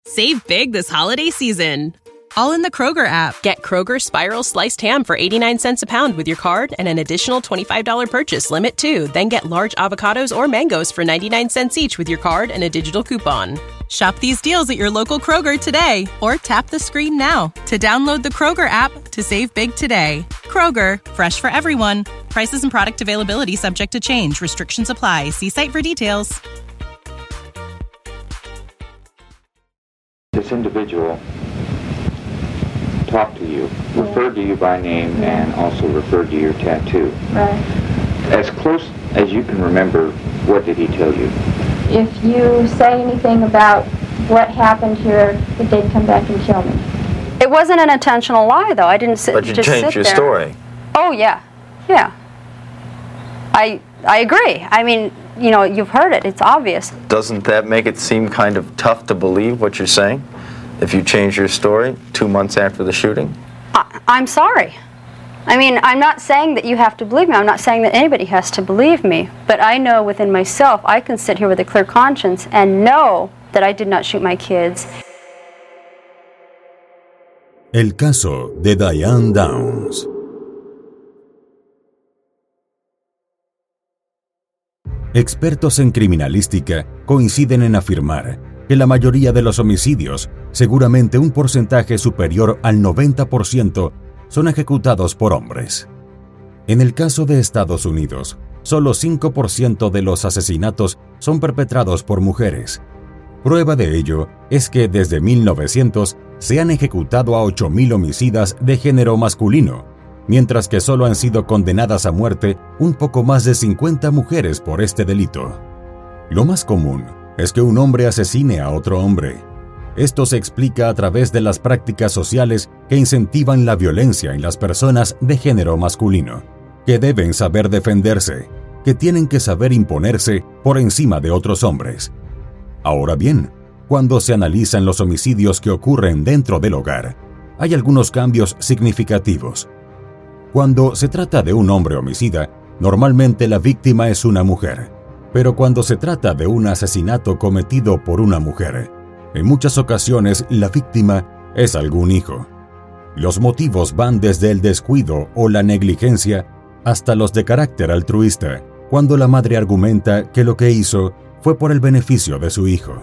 Save big this holiday season. All in the Kroger app. Get Kroger Spiral Sliced Ham for 89 cents a pound with your card and an additional $25 purchase limit too. Then get large avocados or mangoes for 99 cents each with your card and a digital coupon. Shop these deals at your local Kroger today or tap the screen now to download the Kroger app to save big today. Kroger, fresh for everyone. Prices and product availability subject to change. Restrictions apply. See site for details. This individual talked to you, referred to you by name, and also referred to your tattoo. Right. As close as you can remember, what did he tell you? If you say anything about what happened here, that they'd come back and kill me. It wasn't an intentional lie, though. I didn't sit But you just changed sit your there. story. Oh, yeah. Yeah. I agree. I mean, you know, you've heard it. It's obvious. Doesn't that make it seem kind of tough to believe what you're saying? If you change your story 2 months after the shooting? I'm sorry. I mean, I'm not saying that you have to believe me. I'm not saying that anybody has to believe me. But I know within myself, I can sit here with a clear conscience and know that I did not shoot my kids. El caso de Diane Downs. Expertos en criminalística coinciden en afirmar que la mayoría de los homicidios, seguramente un porcentaje superior al 90%, son ejecutados por hombres. En el caso de Estados Unidos, solo 5% de los asesinatos son perpetrados por mujeres. Prueba de ello es que desde 1900 se han ejecutado a 8,000 homicidas de género masculino, mientras que solo han sido condenadas a muerte un poco más de 50 mujeres por este delito. Lo más común es que un hombre asesine a otro hombre. Esto se explica a través de las prácticas sociales que incentivan la violencia en las personas de género masculino, que deben saber defenderse, que tienen que saber imponerse por encima de otros hombres. Ahora bien, cuando se analizan los homicidios que ocurren dentro del hogar, hay algunos cambios significativos. Cuando se trata de un hombre homicida, normalmente la víctima es una mujer. Pero cuando se trata de un asesinato cometido por una mujer, en muchas ocasiones la víctima es algún hijo. Los motivos van desde el descuido o la negligencia hasta los de carácter altruista, cuando la madre argumenta que lo que hizo fue por el beneficio de su hijo.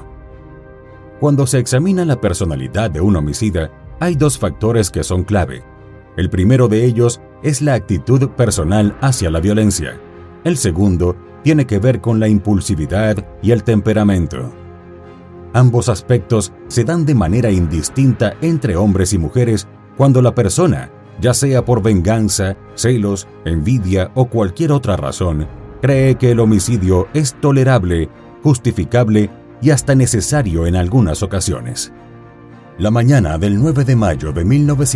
Cuando se examina la personalidad de un homicida, hay dos factores que son clave. El primero de ellos es la actitud personal hacia la violencia. El segundo tiene que ver con la impulsividad y el temperamento. Ambos aspectos se dan de manera indistinta entre hombres y mujeres cuando la persona, ya sea por venganza, celos, envidia o cualquier otra razón, cree que el homicidio es tolerable, justificable y hasta necesario en algunas ocasiones. La mañana del 9 de mayo de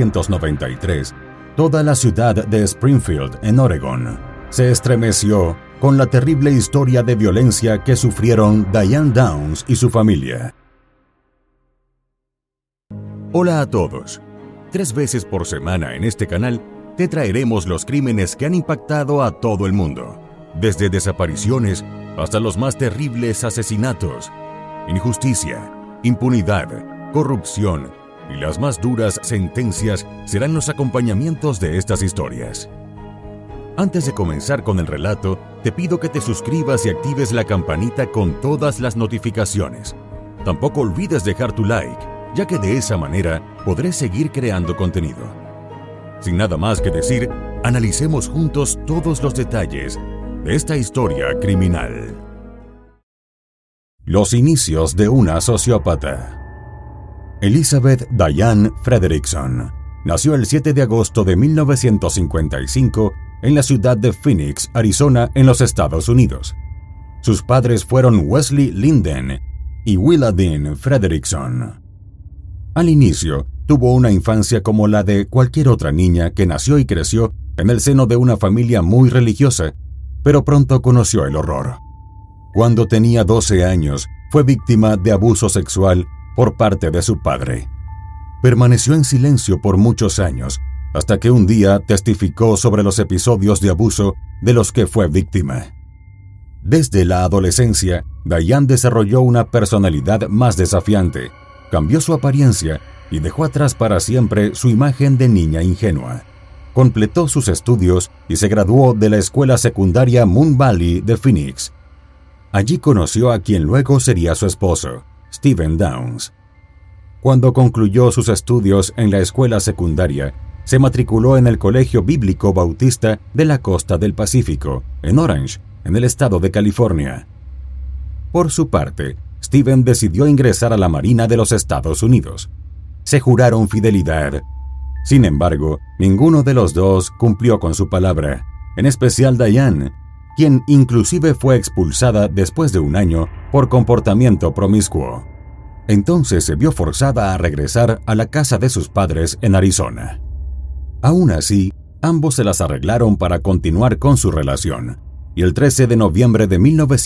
1993, toda la ciudad de Springfield, en Oregón, se estremeció con la terrible historia de violencia que sufrieron Diane Downs y su familia. Hola a todos. 3 veces por semana en este canal te traeremos los crímenes que han impactado a todo el mundo, desde desapariciones hasta los más terribles asesinatos. Injusticia, impunidad, corrupción y las más duras sentencias serán los acompañamientos de estas historias. Antes de comenzar con el relato, te pido que te suscribas y actives la campanita con todas las notificaciones. Tampoco olvides dejar tu like, ya que de esa manera podré seguir creando contenido. Sin nada más que decir, analicemos juntos todos los detalles de esta historia criminal. Los inicios de una sociópata. Elizabeth Diane Frederickson nació el 7 de agosto de 1955 en la ciudad de Phoenix, Arizona, en los Estados Unidos. Sus padres fueron Wesley Linden y Willa Dean Frederickson. Al inicio, tuvo una infancia como la de cualquier otra niña que nació y creció en el seno de una familia muy religiosa, pero pronto conoció el horror. Cuando tenía 12 años, fue víctima de abuso sexual por parte de su padre. Permaneció en silencio por muchos años, hasta que un día testificó sobre los episodios de abuso de los que fue víctima. Desde la adolescencia, Diane desarrolló una personalidad más desafiante, cambió su apariencia y dejó atrás para siempre su imagen de niña ingenua. Completó sus estudios y se graduó de la escuela secundaria Moon Valley de Phoenix. Allí conoció a quien luego sería su esposo, Stephen Downs. Cuando concluyó sus estudios en la escuela secundaria, se matriculó en el Colegio Bíblico Bautista de la Costa del Pacífico, en Orange, en el estado de California. Por su parte, Stephen decidió ingresar a la Marina de los Estados Unidos. Se juraron fidelidad. Sin embargo, ninguno de los dos cumplió con su palabra, en especial Diane, quien inclusive fue expulsada después de un año por comportamiento promiscuo. Entonces se vio forzada a regresar a la casa de sus padres en Arizona. Aún así, ambos se las arreglaron para continuar con su relación, y el 13 de noviembre de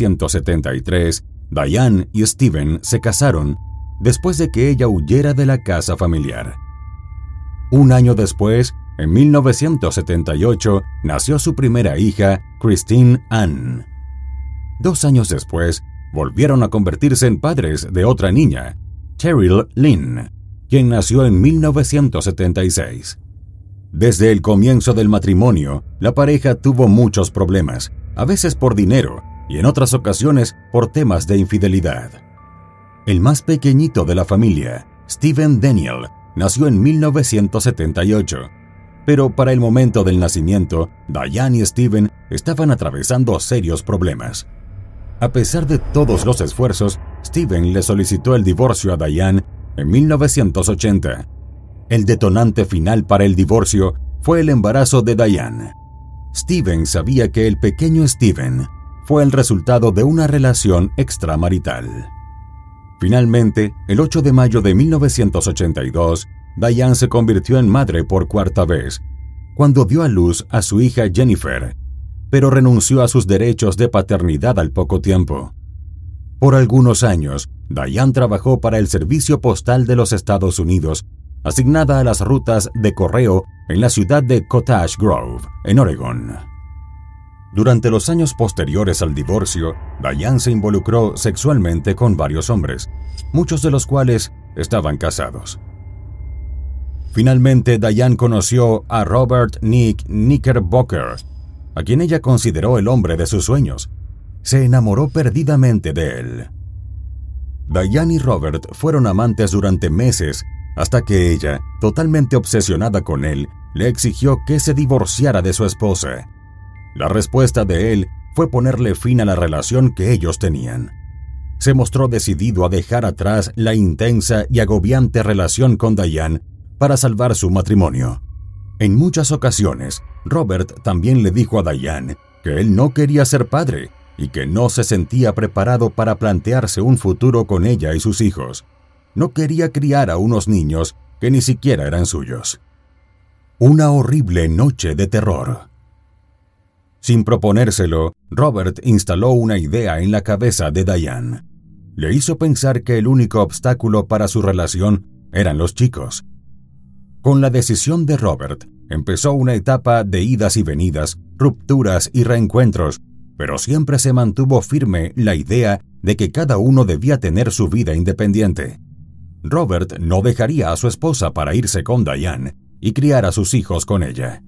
1973, Diane y Stephen se casaron después de que ella huyera de la casa familiar. Un año después, en 1978, nació su primera hija, Christine Ann. 2 años después, volvieron a convertirse en padres de otra niña, Cheryl Lynn, quien nació en 1976. Desde el comienzo del matrimonio, la pareja tuvo muchos problemas, a veces por dinero y en otras ocasiones por temas de infidelidad. El más pequeñito de la familia, Stephen Daniel, nació en 1978, pero para el momento del nacimiento, Diane y Stephen estaban atravesando serios problemas. A pesar de todos los esfuerzos, Stephen le solicitó el divorcio a Diane en 1980. El detonante final para el divorcio fue el embarazo de Diane. Stephen sabía que el pequeño Stephen fue el resultado de una relación extramarital. Finalmente, el 8 de mayo de 1982, Diane se convirtió en madre por 4ª vez, cuando dio a luz a su hija Jennifer, pero renunció a sus derechos de paternidad al poco tiempo. Por algunos años, Diane trabajó para el Servicio Postal de los Estados Unidos, asignada a las rutas de correo en la ciudad de Cottage Grove, en Oregón. Durante los años posteriores al divorcio, Diane se involucró sexualmente con varios hombres, muchos de los cuales estaban casados. Finalmente, Diane conoció a Robert Nick Knickerbocker, a quien ella consideró el hombre de sus sueños. Se enamoró perdidamente de él. Diane y Robert fueron amantes durante meses, hasta que ella, totalmente obsesionada con él, le exigió que se divorciara de su esposa. La respuesta de él fue ponerle fin a la relación que ellos tenían. Se mostró decidido a dejar atrás la intensa y agobiante relación con Diane para salvar su matrimonio. En muchas ocasiones, Robert también le dijo a Diane que él no quería ser padre y que no se sentía preparado para plantearse un futuro con ella y sus hijos. No quería criar a unos niños que ni siquiera eran suyos. Una horrible noche de terror. Sin proponérselo, Robert instaló una idea en la cabeza de Diane. Le hizo pensar que el único obstáculo para su relación eran los chicos. Con la decisión de Robert, empezó una etapa de idas y venidas, rupturas y reencuentros, pero siempre se mantuvo firme la idea de que cada uno debía tener su vida independiente. Robert no dejaría a su esposa para irse con Diane y criar a sus hijos con ella.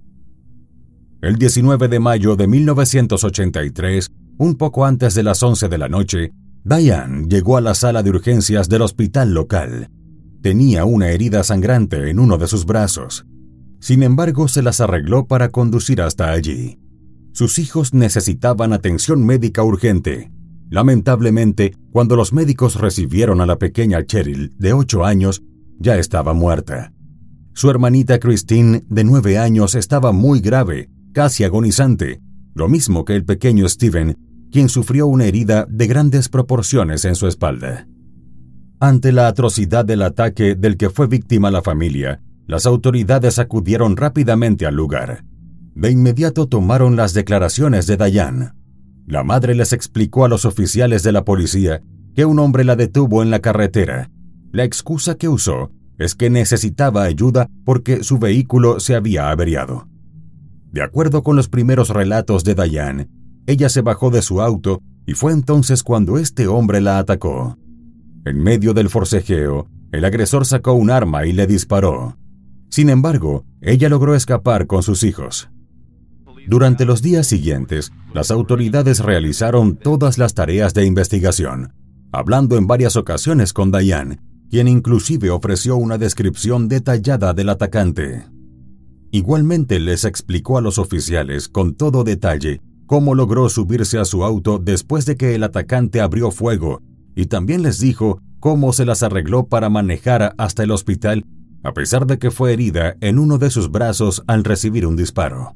El 19 de mayo de 1983, un poco antes de las 11 de la noche, Diane llegó a la sala de urgencias del hospital local. Tenía una herida sangrante en uno de sus brazos. Sin embargo, se las arregló para conducir hasta allí. Sus hijos necesitaban atención médica urgente. Lamentablemente, cuando los médicos recibieron a la pequeña Cheryl, de 8 años, ya estaba muerta. Su hermanita Christine, de 9 años, estaba muy grave, casi agonizante, lo mismo que el pequeño Stephen, quien sufrió una herida de grandes proporciones en su espalda. Ante la atrocidad del ataque del que fue víctima la familia, las autoridades acudieron rápidamente al lugar. De inmediato tomaron las declaraciones de Diane. La madre les explicó a los oficiales de la policía que un hombre la detuvo en la carretera. La excusa que usó es que necesitaba ayuda porque su vehículo se había averiado. De acuerdo con los primeros relatos de Diane, ella se bajó de su auto y fue entonces cuando este hombre la atacó. En medio del forcejeo, el agresor sacó un arma y le disparó. Sin embargo, ella logró escapar con sus hijos. Durante los días siguientes, las autoridades realizaron todas las tareas de investigación, hablando en varias ocasiones con Diane, quien inclusive ofreció una descripción detallada del atacante. Igualmente les explicó a los oficiales con todo detalle cómo logró subirse a su auto después de que el atacante abrió fuego, y también les dijo cómo se las arregló para manejar hasta el hospital, a pesar de que fue herida en uno de sus brazos al recibir un disparo.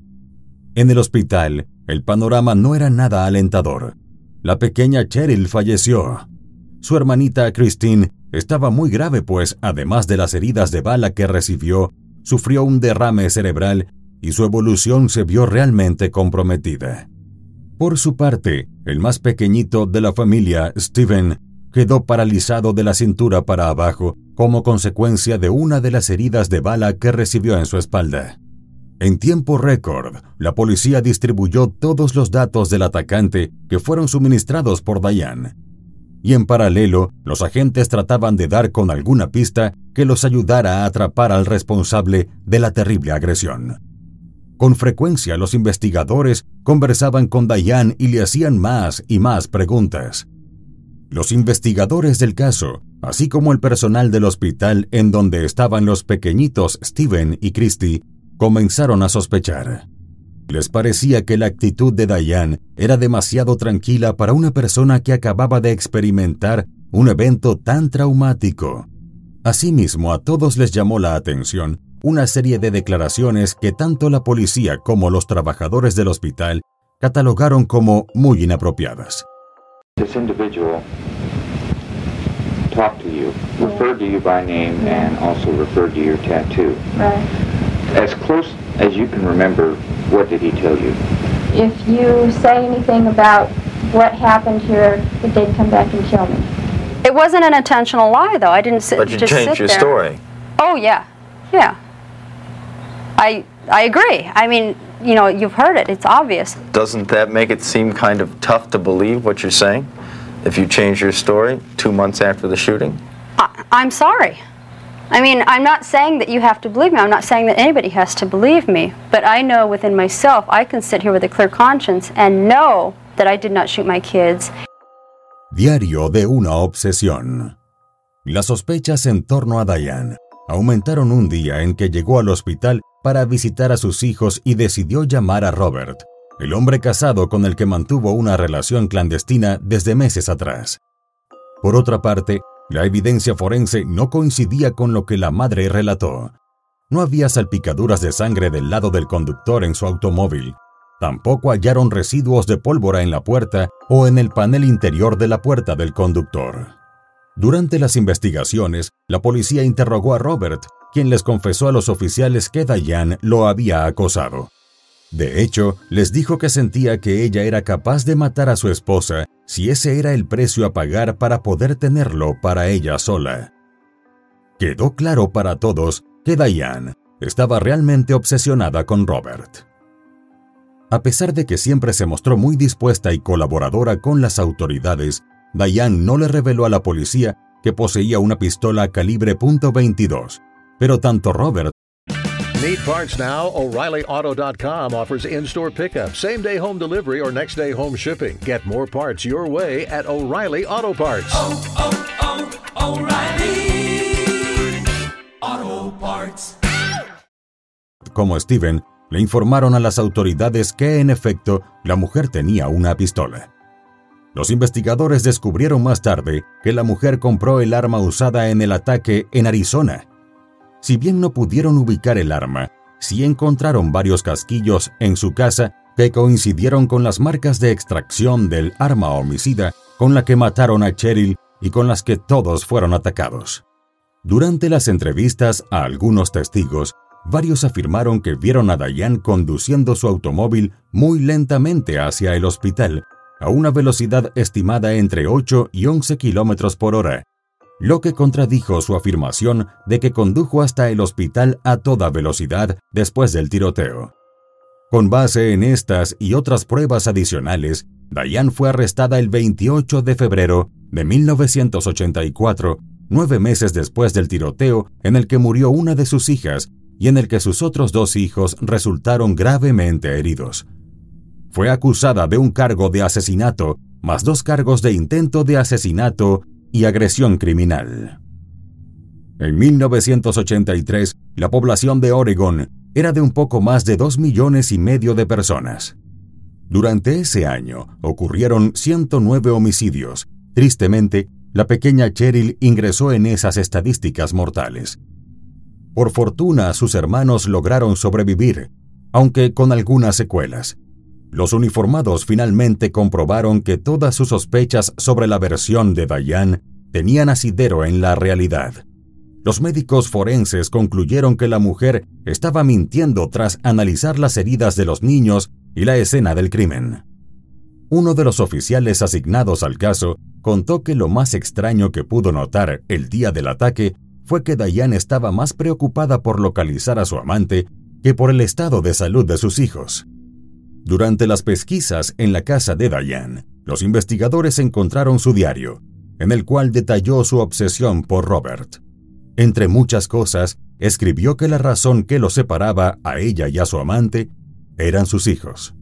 En el hospital, el panorama no era nada alentador. La pequeña Cheryl falleció. Su hermanita Christine estaba muy grave, pues, además de las heridas de bala que recibió, sufrió un derrame cerebral y su evolución se vio realmente comprometida. Por su parte, el más pequeñito de la familia, Steven, quedó paralizado de la cintura para abajo como consecuencia de una de las heridas de bala que recibió en su espalda. En tiempo récord, la policía distribuyó todos los datos del atacante que fueron suministrados por Diane. Y en paralelo, los agentes trataban de dar con alguna pista que los ayudara a atrapar al responsable de la terrible agresión. Con frecuencia, los investigadores conversaban con Diane y le hacían más y más preguntas. Los investigadores del caso, así como el personal del hospital en donde estaban los pequeñitos Steven y Christy, comenzaron a sospechar. Les parecía que la actitud de Diane era demasiado tranquila para una persona que acababa de experimentar un evento tan traumático. Asimismo, a todos les llamó la atención una serie de declaraciones que tanto la policía como los trabajadores del hospital catalogaron como muy inapropiadas. This individual talked to you, referred to you by name, and also referred to your tattoo. Right. As close as you can remember, what did he tell you? If you say anything about what happened here, that they'd come back and kill me. It wasn't an intentional lie, though. I didn't sit But you just changed sit your there. story. Oh, yeah. Yeah. I agree. I mean, you know, you've heard it. It's obvious. Doesn't that make it seem kind of tough to believe what you're saying? If you change your story 2 months after the shooting? I'm sorry. I mean, I'm not saying that you have to believe me. I'm not saying that anybody has to believe me. But I know within myself, I can sit here with a clear conscience and know that I did not shoot my kids. Diario de una obsesión. Las sospechas en torno a Diane aumentaron un día en que llegó al hospital para visitar a sus hijos y decidió llamar a Robert, el hombre casado con el que mantuvo una relación clandestina desde meses atrás. Por otra parte, la evidencia forense no coincidía con lo que la madre relató. No había salpicaduras de sangre del lado del conductor en su automóvil. Tampoco hallaron residuos de pólvora en la puerta o en el panel interior de la puerta del conductor. Durante las investigaciones, la policía interrogó a Robert, quien les confesó a los oficiales que Diane lo había acosado. De hecho, les dijo que sentía que ella era capaz de matar a su esposa si ese era el precio a pagar para poder tenerlo para ella sola. Quedó claro para todos que Diane estaba realmente obsesionada con Robert. A pesar de que siempre se mostró muy dispuesta y colaboradora con las autoridades, Diane no le reveló a la policía que poseía una pistola calibre .22, pero tanto Robert Need parts now? O'ReillyAuto.com offers in-store pickup, same-day home delivery, or next-day home shipping. Get more parts your way at O'Reilly Auto Parts. O'Reilly Auto Parts. Como Steven, le informaron a las autoridades que, en efecto, la mujer tenía una pistola. Los investigadores descubrieron más tarde que la mujer compró el arma usada en el ataque en Arizona. Si bien no pudieron ubicar el arma, sí encontraron varios casquillos en su casa que coincidieron con las marcas de extracción del arma homicida con la que mataron a Cheryl y con las que todos fueron atacados. Durante las entrevistas a algunos testigos, varios afirmaron que vieron a Diane conduciendo su automóvil muy lentamente hacia el hospital, a una velocidad estimada entre 8 y 11 kilómetros por hora, lo que contradijo su afirmación de que condujo hasta el hospital a toda velocidad después del tiroteo. Con base en estas y otras pruebas adicionales, Diane fue arrestada el 28 de febrero de 1984, 9 meses después del tiroteo en el que murió una de sus hijas y en el que sus otros 2 hijos resultaron gravemente heridos. Fue acusada de un cargo de asesinato, más 2 cargos de intento de asesinato y agresión criminal. En 1983, la población de Oregón era de un poco más de 2,5 millones de personas. Durante ese año ocurrieron 109 homicidios. Tristemente, la pequeña Cheryl ingresó en esas estadísticas mortales. Por fortuna, sus hermanos lograron sobrevivir, aunque con algunas secuelas. Los uniformados finalmente comprobaron que todas sus sospechas sobre la versión de Diane tenían asidero en la realidad. Los médicos forenses concluyeron que la mujer estaba mintiendo tras analizar las heridas de los niños y la escena del crimen. Uno de los oficiales asignados al caso contó que lo más extraño que pudo notar el día del ataque fue que Diane estaba más preocupada por localizar a su amante que por el estado de salud de sus hijos. Durante las pesquisas en la casa de Diane, los investigadores encontraron su diario, en el cual detalló su obsesión por Robert. Entre muchas cosas, escribió que la razón que los separaba a ella y a su amante eran sus hijos.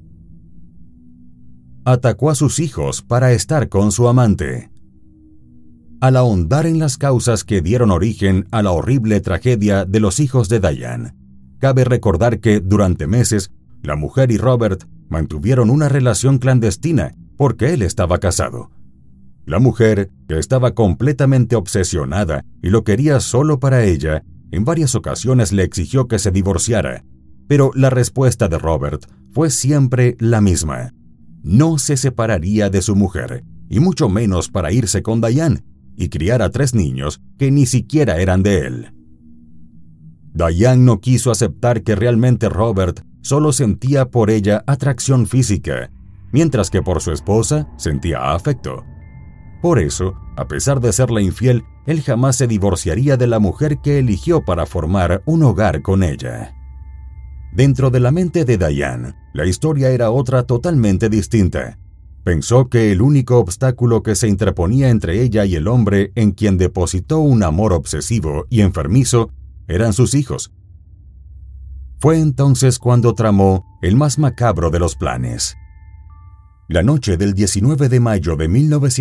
Atacó a sus hijos para estar con su amante. Al ahondar en las causas que dieron origen a la horrible tragedia de los hijos de Diane, cabe recordar que durante meses la mujer y Robert mantuvieron una relación clandestina porque él estaba casado. La mujer, que estaba completamente obsesionada y lo quería solo para ella, en varias ocasiones le exigió que se divorciara, pero la respuesta de Robert fue siempre la misma. No se separaría de su mujer, y mucho menos para irse con Diane y criar a 3 niños que ni siquiera eran de él. Diane no quiso aceptar que realmente Robert solo sentía por ella atracción física, mientras que por su esposa sentía afecto. Por eso, a pesar de serle infiel, él jamás se divorciaría de la mujer que eligió para formar un hogar con ella. Dentro de la mente de Diane, la historia era otra totalmente distinta. Pensó que el único obstáculo que se interponía entre ella y el hombre en quien depositó un amor obsesivo y enfermizo eran sus hijos. Fue entonces cuando tramó el más macabro de los planes. La noche del 19 de mayo de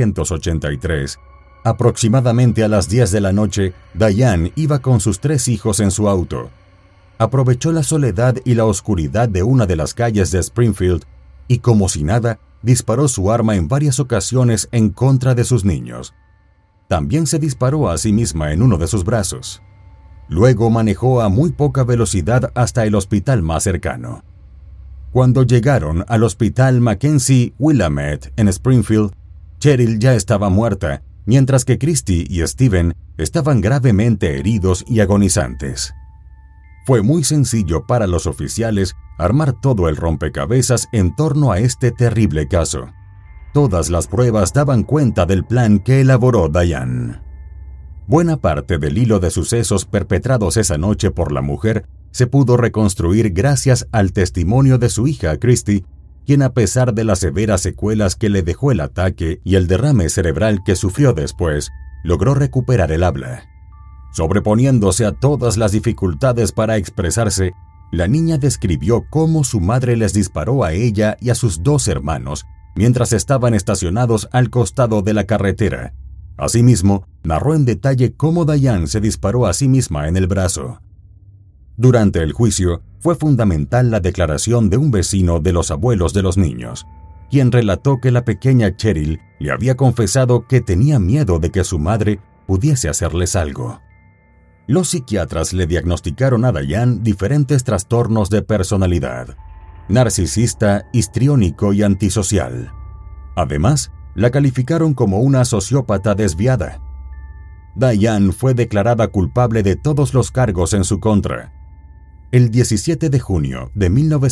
1983, aproximadamente a las 10 de la noche, Diane iba con sus 3 hijos en su auto. Aprovechó la soledad y la oscuridad de una de las calles de Springfield y, como si nada, disparó su arma en varias ocasiones en contra de sus niños. También se disparó a sí misma en uno de sus brazos. Luego manejó a muy poca velocidad hasta el hospital más cercano. Cuando llegaron al hospital Mackenzie Willamette en Springfield, Cheryl ya estaba muerta, mientras que Christy y Steven estaban gravemente heridos y agonizantes. Fue muy sencillo para los oficiales armar todo el rompecabezas en torno a este terrible caso. Todas las pruebas daban cuenta del plan que elaboró Diane. Buena parte del hilo de sucesos perpetrados esa noche por la mujer se pudo reconstruir gracias al testimonio de su hija Christy, quien, a pesar de las severas secuelas que le dejó el ataque y el derrame cerebral que sufrió después, logró recuperar el habla. Sobreponiéndose a todas las dificultades para expresarse, la niña describió cómo su madre les disparó a ella y a sus 2 hermanos mientras estaban estacionados al costado de la carretera. Asimismo, narró en detalle cómo Diane se disparó a sí misma en el brazo. Durante el juicio, fue fundamental la declaración de un vecino de los abuelos de los niños, quien relató que la pequeña Cheryl le había confesado que tenía miedo de que su madre pudiese hacerles algo. Los psiquiatras le diagnosticaron a Diane diferentes trastornos de personalidad: narcisista, histriónico y antisocial. Además, la calificaron como una sociópata desviada. Diane fue declarada culpable de todos los cargos en su contra. El 17 de junio de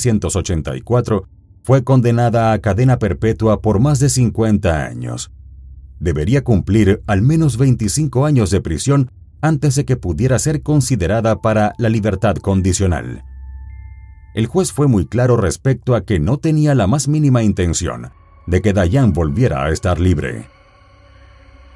1984 fue condenada a cadena perpetua por más de 50 años. Debería cumplir al menos 25 años de prisión antes de que pudiera ser considerada para la libertad condicional. El juez fue muy claro respecto a que no tenía la más mínima intención de que Diane volviera a estar libre.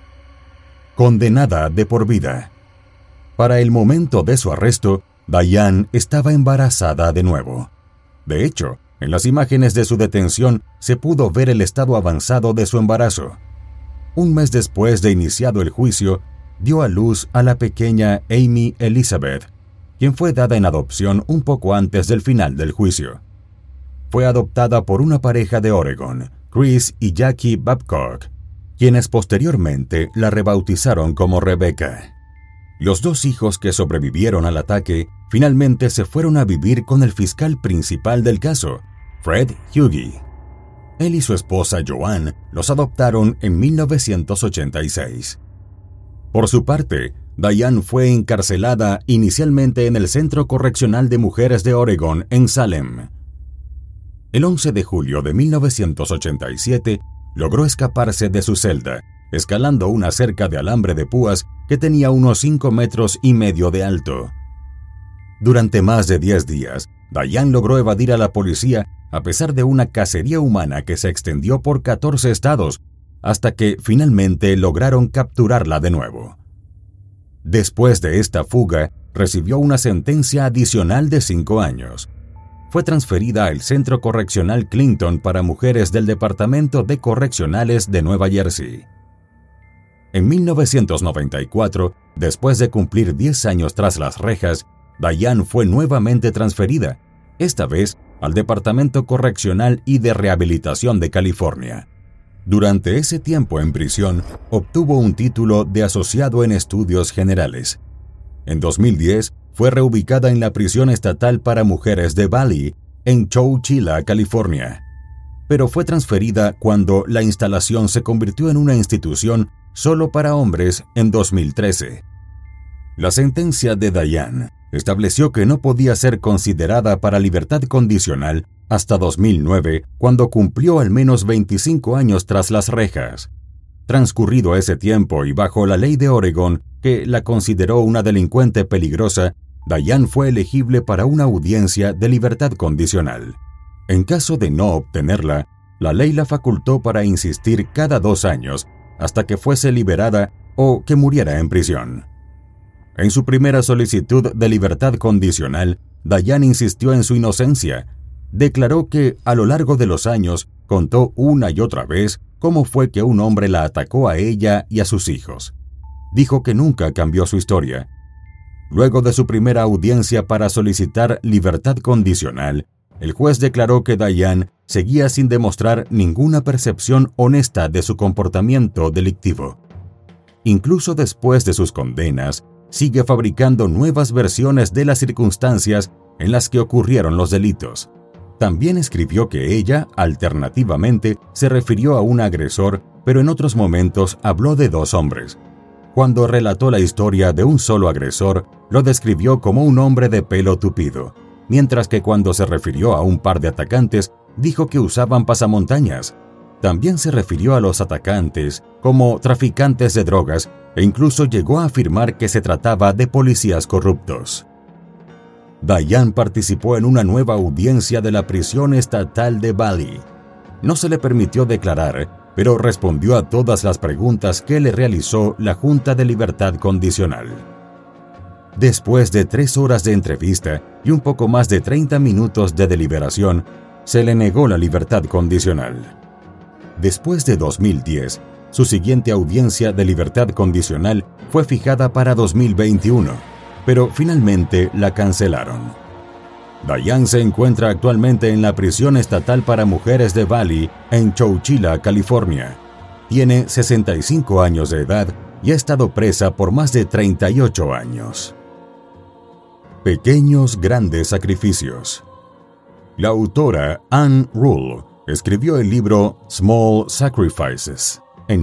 condenada de por vida. Para el momento de su arresto, Diane estaba embarazada de nuevo. De hecho, en las imágenes de su detención se pudo ver el estado avanzado de su embarazo. Un mes después de iniciado el juicio, dio a luz a la pequeña Amy Elizabeth, quien fue dada en adopción un poco antes del final del juicio. Fue adoptada por una pareja de Oregon, Chris y Jackie Babcock, quienes posteriormente la rebautizaron como Rebecca. Los dos hijos que sobrevivieron al ataque finalmente se fueron a vivir con el fiscal principal del caso, Fred Hughey. Él y su esposa Joanne los adoptaron en 1986. Por su parte, Diane fue encarcelada inicialmente en el Centro Correccional de Mujeres de Oregon en Salem. El 11 de julio de 1987 logró escaparse de su celda, escalando una cerca de alambre de púas que tenía unos 5,5 metros de alto. Durante más de 10 días, Diane logró evadir a la policía a pesar de una cacería humana que se extendió por 14 estados, hasta que finalmente lograron capturarla de nuevo. Después de esta fuga, recibió una sentencia adicional de 5 años. Fue transferida al Centro Correccional Clinton para mujeres del Departamento de Correccionales de Nueva Jersey. En 1994, después de cumplir 10 años tras las rejas, Diane fue nuevamente transferida, esta vez al Departamento Correccional y de Rehabilitación de California. Durante ese tiempo en prisión, obtuvo un título de asociado en estudios generales. En 2010, fue reubicada en la prisión estatal para mujeres de Valley, en Chowchilla, California. Pero fue transferida cuando la instalación se convirtió en una institución solo para hombres en 2013. La sentencia de Diane estableció que no podía ser considerada para libertad condicional hasta 2009, cuando cumplió al menos 25 años tras las rejas. Transcurrido ese tiempo y bajo la ley de Oregon, que la consideró una delincuente peligrosa, Diane fue elegible para una audiencia de libertad condicional. En caso de no obtenerla, la ley la facultó para insistir cada 2 años hasta que fuese liberada o que muriera en prisión. En su primera solicitud de libertad condicional, Diane insistió en su inocencia. Declaró que, a lo largo de los años, contó una y otra vez cómo fue que un hombre la atacó a ella y a sus hijos. Dijo que nunca cambió su historia. Luego de su primera audiencia para solicitar libertad condicional, el juez declaró que Diane seguía sin demostrar ninguna percepción honesta de su comportamiento delictivo. Incluso después de sus condenas, sigue fabricando nuevas versiones de las circunstancias en las que ocurrieron los delitos. También escribió que ella, alternativamente, se refirió a un agresor, pero en otros momentos habló de 2 hombres. Cuando relató la historia de un solo agresor, lo describió como un hombre de pelo tupido, mientras que cuando se refirió a un par de atacantes, dijo que usaban pasamontañas. También se refirió a los atacantes como traficantes de drogas e incluso llegó a afirmar que se trataba de policías corruptos. Diane participó en una nueva audiencia de la prisión estatal de Valley. No se le permitió declarar, pero respondió a todas las preguntas que le realizó la Junta de Libertad Condicional. Después de 3 horas de entrevista y un poco más de 30 minutos de deliberación, se le negó la libertad condicional. Después de 2010, su siguiente audiencia de libertad condicional fue fijada para 2021, pero finalmente la cancelaron. Diane se encuentra actualmente en la prisión estatal para mujeres de Valley, en Chowchilla, California. Tiene 65 años de edad y ha estado presa por más de 38 años. Pequeños grandes sacrificios. La autora Anne Rule escribió el libro Small Sacrifices en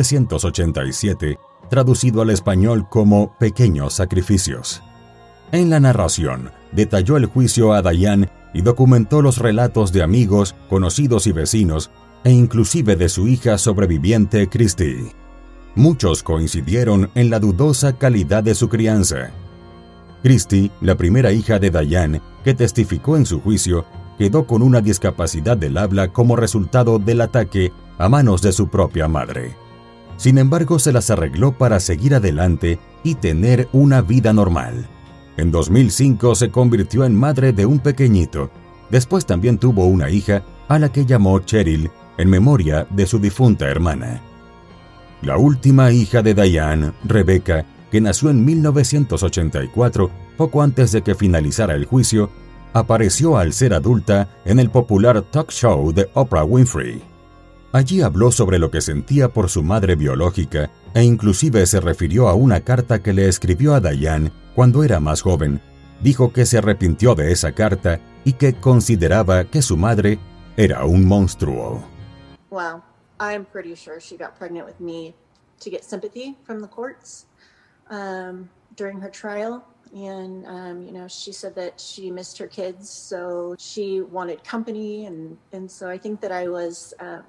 1987, traducido al español como Pequeños Sacrificios. En la narración, detalló el juicio a Diane y documentó los relatos de amigos, conocidos y vecinos, e inclusive de su hija sobreviviente Christy. Muchos coincidieron en la dudosa calidad de su crianza. Christy, la primera hija de Diane, que testificó en su juicio, quedó con una discapacidad del habla como resultado del ataque a manos de su propia madre. Sin embargo, se las arregló para seguir adelante y tener una vida normal. En 2005 se convirtió en madre de un pequeñito. Después también tuvo una hija a la que llamó Cheryl en memoria de su difunta hermana. La última hija de Diane, Rebecca, que nació en 1984, poco antes de que finalizara el juicio, apareció al ser adulta en el popular talk show de Oprah Winfrey. Allí habló sobre lo que sentía por su madre biológica e inclusive se refirió a una carta que le escribió a Diane cuando era más joven. Dijo que se arrepintió de esa carta y que consideraba que su madre era un monstruo. Well, I'm pretty sure she got pregnant with me to get sympathy from the courts during her trial. And, she said that she missed her kids, so she wanted company. And so I think that I was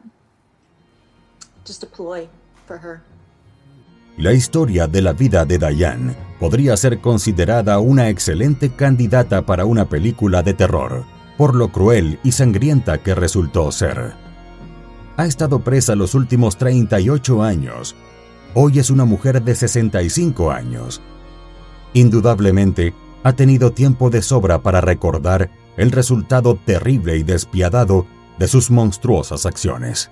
just a ploy for her. La historia de la vida de Diane podría ser considerada una excelente candidata para una película de terror, por lo cruel y sangrienta que resultó ser. Ha estado presa los últimos 38 años. Hoy es una mujer de 65 años. Indudablemente, ha tenido tiempo de sobra para recordar el resultado terrible y despiadado de sus monstruosas acciones.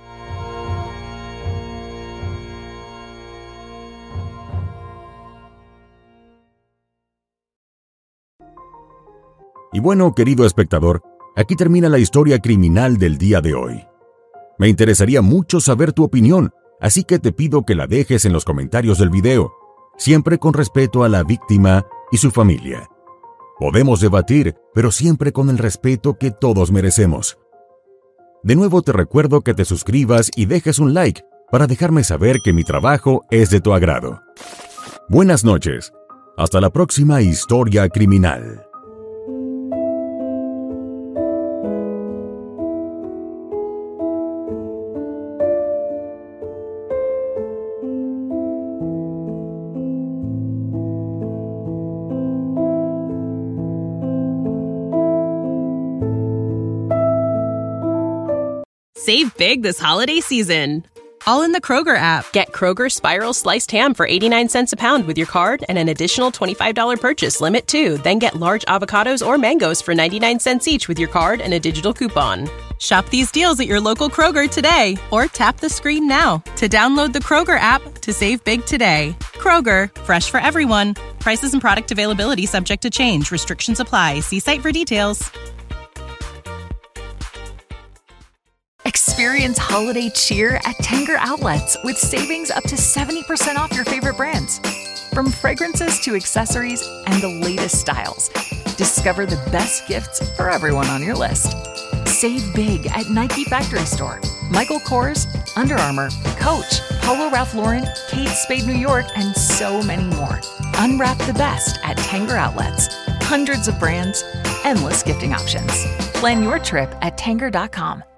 Y bueno, querido espectador, aquí termina la historia criminal del día de hoy. Me interesaría mucho saber tu opinión, así que te pido que la dejes en los comentarios del video, siempre con respeto a la víctima y su familia. Podemos debatir, pero siempre con el respeto que todos merecemos. De nuevo te recuerdo que te suscribas y dejes un like para dejarme saber que mi trabajo es de tu agrado. Buenas noches. Hasta la próxima historia criminal. Save big this holiday season. All in the Kroger app. Get Kroger Spiral Sliced Ham for 89 cents a pound with your card and an additional $25 purchase limit too. Then get large avocados or mangoes for 99 cents each with your card and a digital coupon. Shop these deals at your local Kroger today or tap the screen now to download the Kroger app to save big today. Kroger, fresh for everyone. Prices and product availability subject to change. Restrictions apply. See site for details. Experience holiday cheer at Tanger Outlets with savings up to 70% off your favorite brands. From fragrances to accessories and the latest styles, discover the best gifts for everyone on your list. Save big at Nike Factory Store, Michael Kors, Under Armour, Coach, Polo Ralph Lauren, Kate Spade New York, and so many more. Unwrap the best at Tanger Outlets. Hundreds of brands, endless gifting options. Plan your trip at Tanger.com.